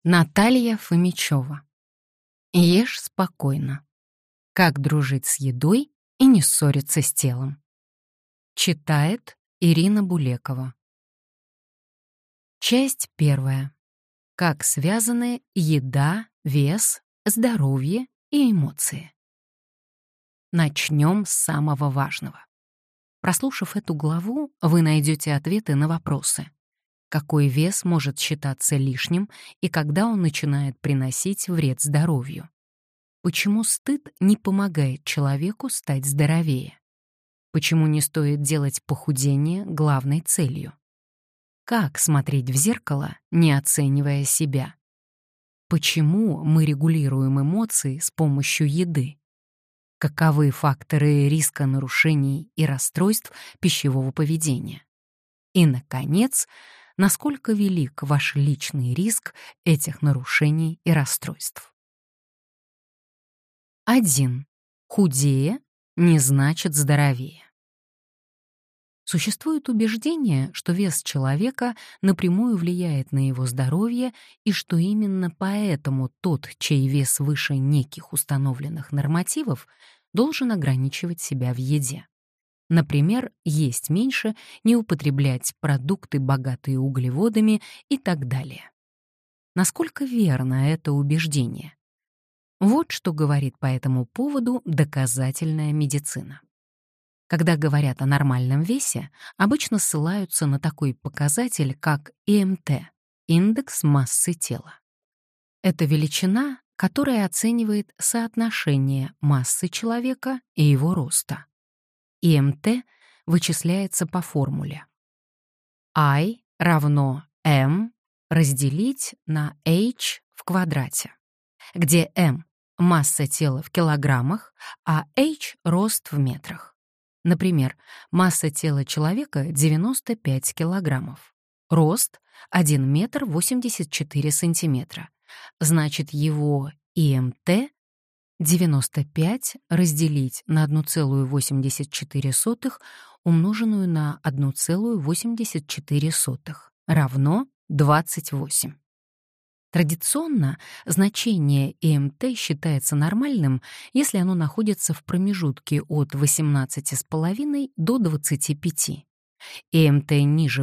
Наталья Фомичева. Ешь спокойно. Как дружить с едой и не ссориться с телом. Читает Ирина Булекова. Часть первая. Как связаны еда, вес, здоровье и эмоции. Начнем с самого важного. Прослушав эту главу, вы найдете ответы на вопросы. Какой вес может считаться лишним и когда он начинает приносить вред здоровью? Почему стыд не помогает человеку стать здоровее? Почему не стоит делать похудение главной целью? Как смотреть в зеркало, не оценивая себя? Почему мы регулируем эмоции с помощью еды? Каковы факторы риска нарушений и расстройств пищевого поведения? И, наконец, насколько велик ваш личный риск этих нарушений и расстройств. 1. Худее не значит здоровее. Существует убеждение, что вес человека напрямую влияет на его здоровье и что именно поэтому тот, чей вес выше неких установленных нормативов, должен ограничивать себя в еде. Например, есть меньше, не употреблять продукты, богатые углеводами и так далее. Насколько верно это убеждение? Вот что говорит по этому поводу доказательная медицина. Когда говорят о нормальном весе, обычно ссылаются на такой показатель, как ИМТ — индекс массы тела. Это величина, которая оценивает соотношение массы человека и его роста. ИМТ вычисляется по формуле I равно M разделить на H в квадрате, где M — масса тела в килограммах, а H — рост в метрах. Например, масса тела человека — 95 килограммов, рост — 1 метр 84 сантиметра. Значит, его ИМТ 95 разделить на 1,84 умноженную на 1,84 равно 28. Традиционно значение ИМТ считается нормальным, если оно находится в промежутке от 18,5 до 25. ИМТ ниже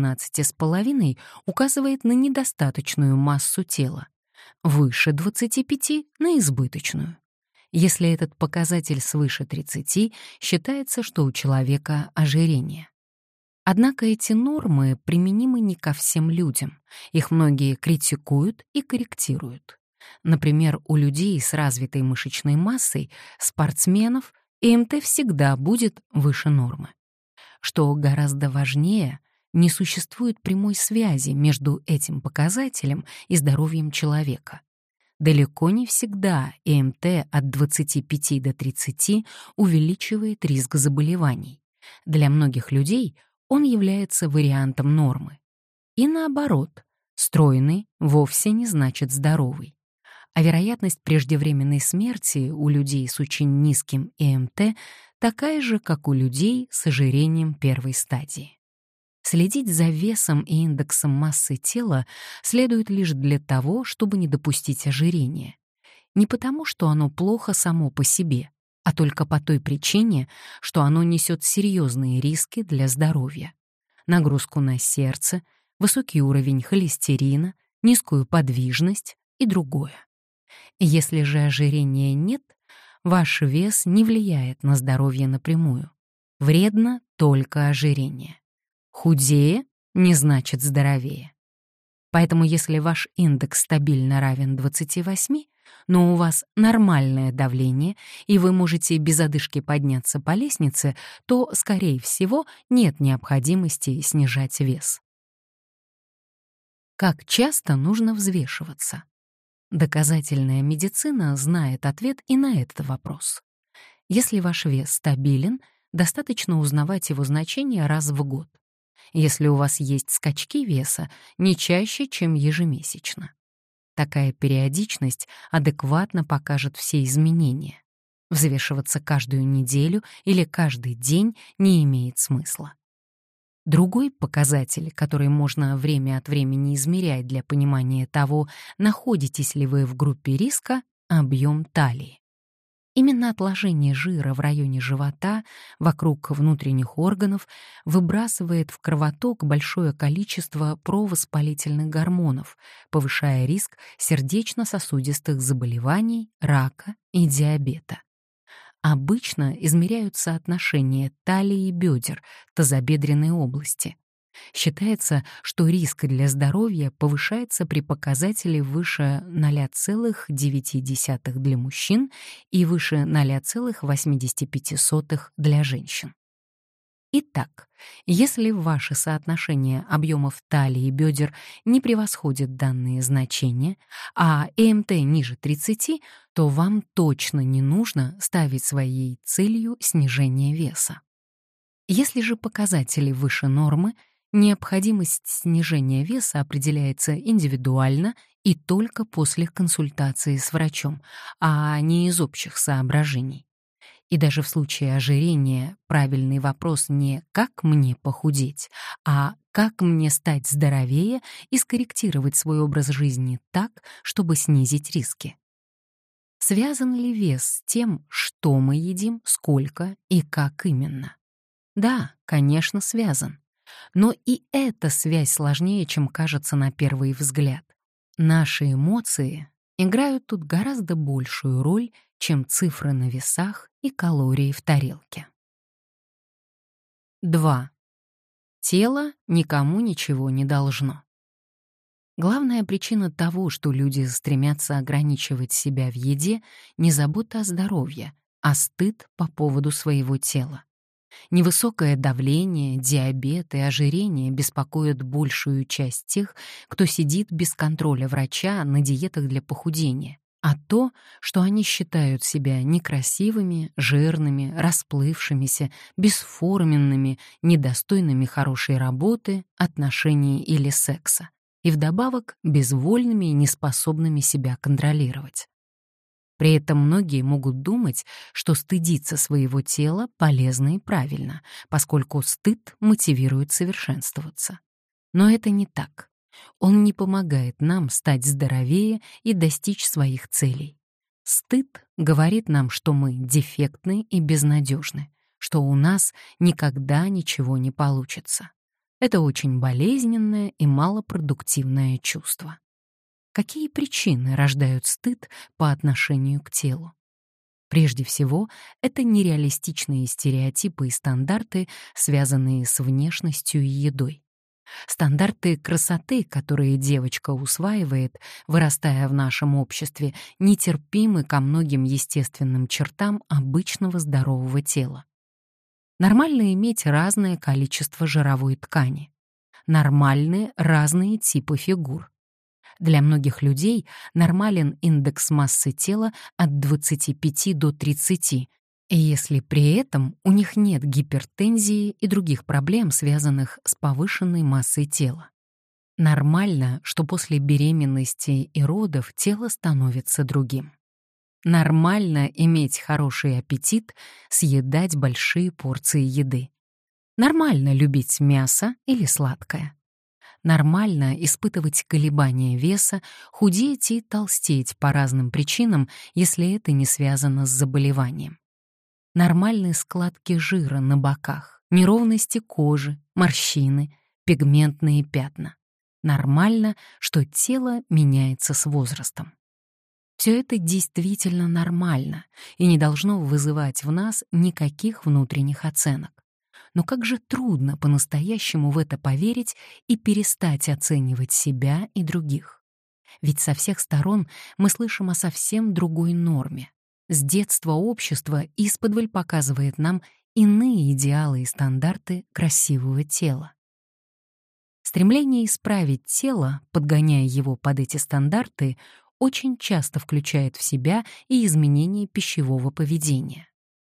18,5 указывает на недостаточную массу тела, выше 25 — на избыточную. Если этот показатель свыше 30, считается, что у человека ожирение. Однако эти нормы применимы не ко всем людям. Их многие критикуют и корректируют. Например, у людей с развитой мышечной массой, спортсменов, ИМТ всегда будет выше нормы. Что гораздо важнее, не существует прямой связи между этим показателем и здоровьем человека. Далеко не всегда ИМТ от 25 до 30 увеличивает риск заболеваний. Для многих людей он является вариантом нормы. И наоборот, стройный вовсе не значит здоровый. А вероятность преждевременной смерти у людей с очень низким ИМТ такая же, как у людей с ожирением первой стадии. Следить за весом и индексом массы тела следует лишь для того, чтобы не допустить ожирения. Не потому, что оно плохо само по себе, а только по той причине, что оно несет серьезные риски для здоровья. Нагрузку на сердце, высокий уровень холестерина, низкую подвижность и другое. Если же ожирения нет, ваш вес не влияет на здоровье напрямую. Вредно только ожирение. Худее не значит здоровее. Поэтому если ваш индекс стабильно равен 28, но у вас нормальное давление, и вы можете без одышки подняться по лестнице, то, скорее всего, нет необходимости снижать вес. Как часто нужно взвешиваться? Доказательная медицина знает ответ и на этот вопрос. Если ваш вес стабилен, достаточно узнавать его значение раз в год. Если у вас есть скачки веса, не чаще, чем ежемесячно. Такая периодичность адекватно покажет все изменения. Взвешиваться каждую неделю или каждый день не имеет смысла. Другой показатель, который можно время от времени измерять для понимания того, находитесь ли вы в группе риска — объем талии. Именно отложение жира в районе живота, вокруг внутренних органов, выбрасывает в кровоток большое количество провоспалительных гормонов, повышая риск сердечно-сосудистых заболеваний, рака и диабета. Обычно измеряют соотношение талии и бедер, тазобедренной области. Считается, что риск для здоровья повышается при показателе выше 0,9 для мужчин и выше 0,85 для женщин. Итак, если ваше соотношение объемов талии и бедер не превосходит данные значения, а ЭМТ ниже 30, то вам точно не нужно ставить своей целью снижение веса. Если же показатели выше нормы, необходимость снижения веса определяется индивидуально и только после консультации с врачом, а не из общих соображений. И даже в случае ожирения правильный вопрос не «как мне похудеть», а «как мне стать здоровее и скорректировать свой образ жизни так, чтобы снизить риски». Связан ли вес с тем, что мы едим, сколько и как именно? Да, конечно, связан. Но и эта связь сложнее, чем кажется на первый взгляд. Наши эмоции играют тут гораздо большую роль, чем цифры на весах и калории в тарелке. 2. Тело никому ничего не должно. Главная причина того, что люди стремятся ограничивать себя в еде, не забота о здоровье, а стыд по поводу своего тела. Невысокое давление, диабет и ожирение беспокоят большую часть тех, кто сидит без контроля врача на диетах для похудения, а то, что они считают себя некрасивыми, жирными, расплывшимися, бесформенными, недостойными хорошей работы, отношений или секса, и вдобавок безвольными и неспособными себя контролировать. При этом многие могут думать, что стыдиться своего тела полезно и правильно, поскольку стыд мотивирует совершенствоваться. Но это не так. Он не помогает нам стать здоровее и достичь своих целей. Стыд говорит нам, что мы дефектны и безнадежны, что у нас никогда ничего не получится. Это очень болезненное и малопродуктивное чувство. Какие причины рождают стыд по отношению к телу? Прежде всего, это нереалистичные стереотипы и стандарты, связанные с внешностью и едой. Стандарты красоты, которые девочка усваивает, вырастая в нашем обществе, нетерпимы ко многим естественным чертам обычного здорового тела. Нормально иметь разное количество жировой ткани. Нормальны разные типы фигур. Для многих людей нормален индекс массы тела от 25 до 30, и если при этом у них нет гипертензии и других проблем, связанных с повышенной массой тела. Нормально, что после беременности и родов тело становится другим. Нормально иметь хороший аппетит, съедать большие порции еды. Нормально любить мясо или сладкое. Нормально испытывать колебания веса, худеть и толстеть по разным причинам, если это не связано с заболеванием. Нормальные складки жира на боках, неровности кожи, морщины, пигментные пятна. Нормально, что тело меняется с возрастом. Все это действительно нормально и не должно вызывать в нас никаких внутренних оценок. Но как же трудно по-настоящему в это поверить и перестать оценивать себя и других. Ведь со всех сторон мы слышим о совсем другой норме. С детства общество исподволь показывает нам иные идеалы и стандарты красивого тела. Стремление исправить тело, подгоняя его под эти стандарты, очень часто включает в себя и изменение пищевого поведения.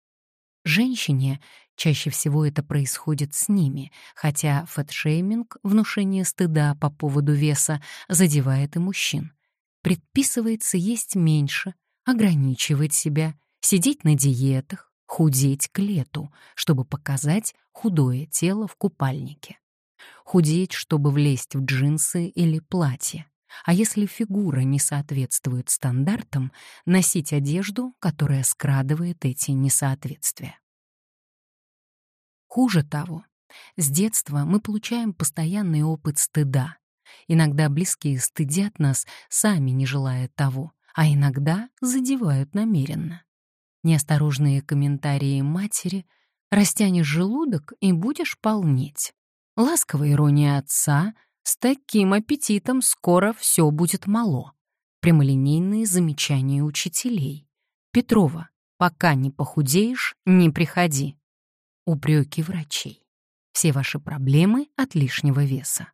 Женщине чаще всего это происходит с ними, хотя фэтшейминг, внушение стыда по поводу веса, задевает и мужчин. Предписывается есть меньше, ограничивать себя, сидеть на диетах, худеть к лету, чтобы показать худое тело в купальнике. Худеть, чтобы влезть в джинсы или платье. А если фигура не соответствует стандартам, носить одежду, которая скрадывает эти несоответствия. Хуже того, с детства мы получаем постоянный опыт стыда. Иногда близкие стыдят нас, сами не желая того, а иногда задевают намеренно. Неосторожные комментарии матери: «Растянешь желудок и будешь полнеть». Ласковая ирония отца: «С таким аппетитом скоро все будет мало». Прямолинейные замечания учителей: «Петрова, пока не похудеешь, не приходи». Упреки врачей: «Все ваши проблемы от лишнего веса».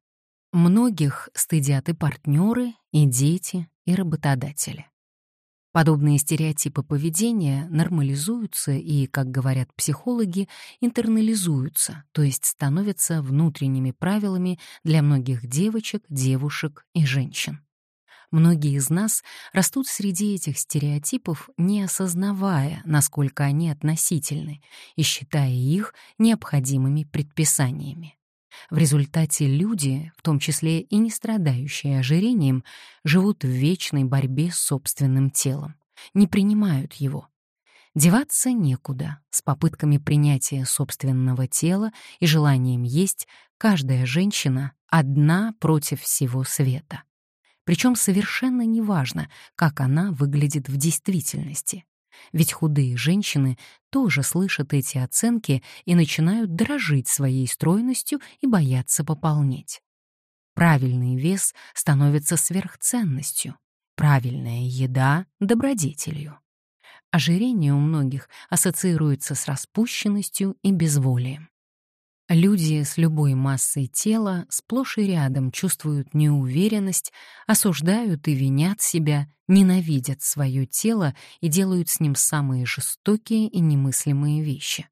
Многих стыдят и партнеры, и дети, и работодатели. Подобные стереотипы поведения нормализуются и, как говорят психологи, интернализуются, то есть становятся внутренними правилами для многих девочек, девушек и женщин. Многие из нас растут среди этих стереотипов, не осознавая, насколько они относительны, и считая их необходимыми предписаниями. В результате люди, в том числе и не страдающие ожирением, живут в вечной борьбе с собственным телом, не принимают его. Деваться некуда. С попытками принятия собственного тела и желанием есть каждая женщина одна против всего света. Причем совершенно неважно, как она выглядит в действительности. Ведь худые женщины тоже слышат эти оценки и начинают дорожить своей стройностью и бояться пополнеть. Правильный вес становится сверхценностью, правильная еда — добродетелью. Ожирение у многих ассоциируется с распущенностью и безволием. Люди с любой массой тела сплошь и рядом чувствуют неуверенность, осуждают и винят себя, ненавидят свое тело и делают с ним самые жестокие и немыслимые вещи.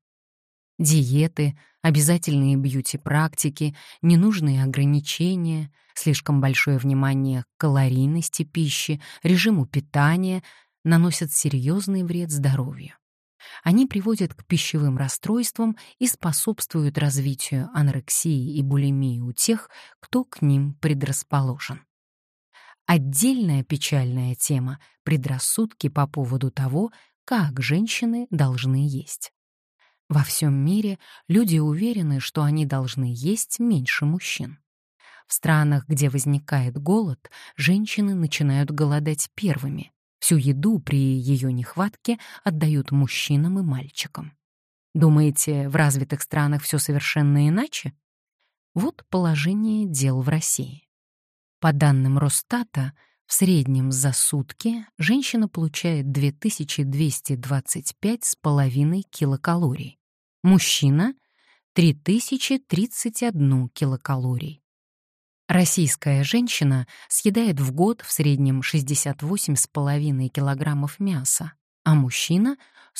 Диеты, обязательные бьюти-практики, ненужные ограничения, слишком большое внимание к калорийности пищи, режиму питания наносят серьезный вред здоровью. Они приводят к пищевым расстройствам и способствуют развитию анорексии и булимии у тех, кто к ним предрасположен. Отдельная печальная тема — предрассудки по поводу того, как женщины должны есть. Во всем мире люди уверены, что они должны есть меньше мужчин. В странах, где возникает голод, женщины начинают голодать первыми. Всю еду при ее нехватке отдают мужчинам и мальчикам. Думаете, в развитых странах все совершенно иначе? Вот положение дел в России. По данным Росстата, в среднем за сутки женщина получает 2225,5 килокалорий, мужчина — 3031 килокалорий. Российская женщина съедает в год в среднем 68,5 килограммов мяса, а мужчина —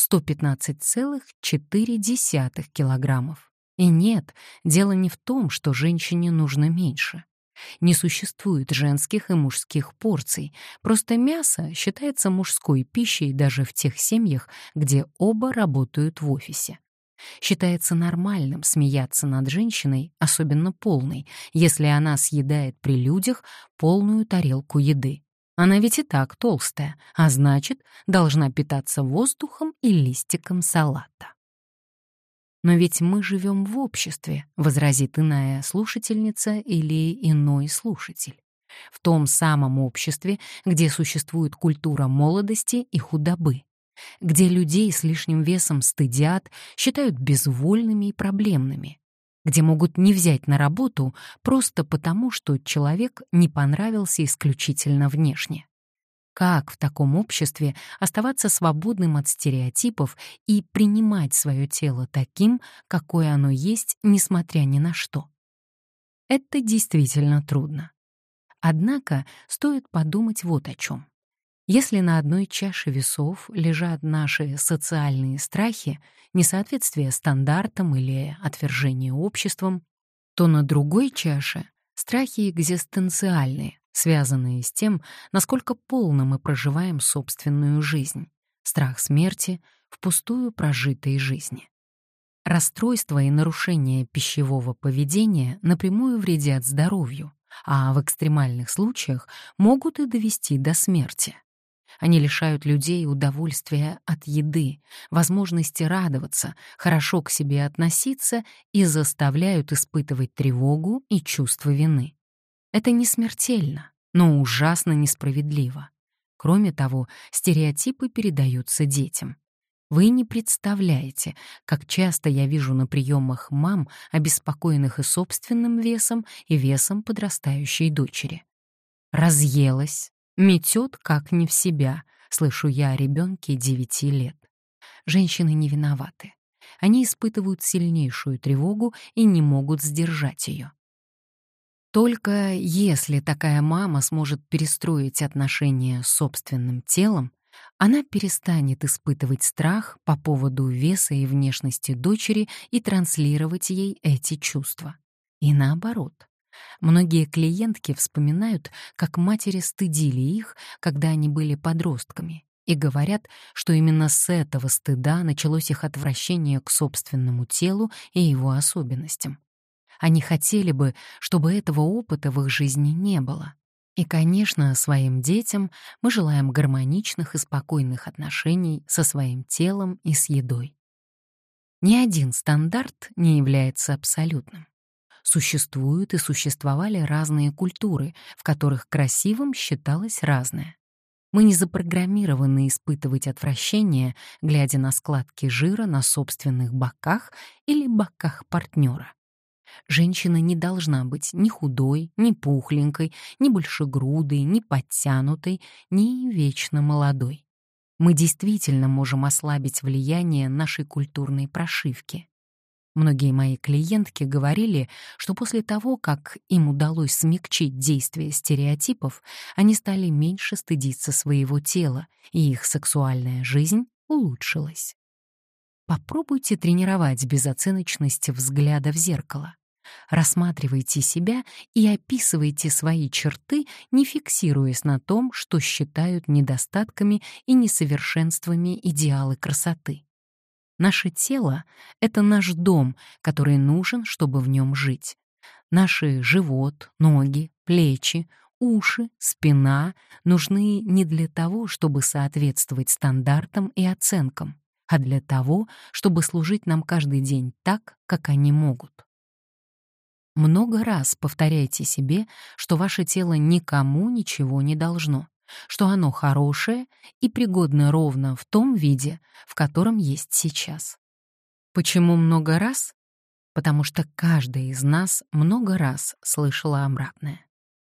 115,4 килограммов. И нет, дело не в том, что женщине нужно меньше. Не существует женских и мужских порций, просто мясо считается мужской пищей даже в тех семьях, где оба работают в офисе. Считается нормальным смеяться над женщиной, особенно полной, если она съедает при людях полную тарелку еды. Она ведь и так толстая, а значит, должна питаться воздухом и листиком салата. «Но ведь мы живем в обществе», — возразит иная слушательница или иной слушатель. В том самом обществе, где существует культура молодости и худобы, где людей с лишним весом стыдят, считают безвольными и проблемными, где могут не взять на работу просто потому, что человек не понравился исключительно внешне. Как в таком обществе оставаться свободным от стереотипов и принимать свое тело таким, какое оно есть, несмотря ни на что? Это действительно трудно. Однако стоит подумать вот о чем. Если на одной чаше весов лежат наши социальные страхи, несоответствие стандартам или отвержение обществом, то на другой чаше — страхи экзистенциальные, связанные с тем, насколько полно мы проживаем собственную жизнь, страх смерти впустую прожитой жизни. Расстройства и нарушения пищевого поведения напрямую вредят здоровью, а в экстремальных случаях могут и довести до смерти. Они лишают людей удовольствия от еды, возможности радоваться, хорошо к себе относиться и заставляют испытывать тревогу и чувство вины. Это не смертельно, но ужасно несправедливо. Кроме того, стереотипы передаются детям. Вы не представляете, как часто я вижу на приемах мам, обеспокоенных и собственным весом, и весом подрастающей дочери. «Разъелась, метет как не в себя», — слышу я о ребенке 9 лет. Женщины не виноваты. Они испытывают сильнейшую тревогу и не могут сдержать ее. Только если такая мама сможет перестроить отношения с собственным телом, она перестанет испытывать страх по поводу веса и внешности дочери и транслировать ей эти чувства. И наоборот. Многие клиентки вспоминают, как матери стыдили их, когда они были подростками, и говорят, что именно с этого стыда началось их отвращение к собственному телу и его особенностям. Они хотели бы, чтобы этого опыта в их жизни не было. И, конечно, своим детям мы желаем гармоничных и спокойных отношений со своим телом и с едой. Ни один стандарт не является абсолютным. Существуют и существовали разные культуры, в которых красивым считалось разное. Мы не запрограммированы испытывать отвращение, глядя на складки жира на собственных боках или боках партнера. Женщина не должна быть ни худой, ни пухленькой, ни большегрудой, ни подтянутой, ни вечно молодой. Мы действительно можем ослабить влияние нашей культурной прошивки. Многие мои клиентки говорили, что после того, как им удалось смягчить действие стереотипов, они стали меньше стыдиться своего тела, и их сексуальная жизнь улучшилась. Попробуйте тренировать безоценочность взгляда в зеркало. Рассматривайте себя и описывайте свои черты, не фиксируясь на том, что считают недостатками и несовершенствами идеалы красоты. Наше тело — это наш дом, который нужен, чтобы в нем жить. Наши живот, ноги, плечи, уши, спина нужны не для того, чтобы соответствовать стандартам и оценкам, а для того, чтобы служить нам каждый день так, как они могут. Много раз повторяйте себе, что ваше тело никому ничего не должно, что оно хорошее и пригодно ровно в том виде, в котором есть сейчас. Почему много раз? Потому что каждая из нас много раз слышала обратное.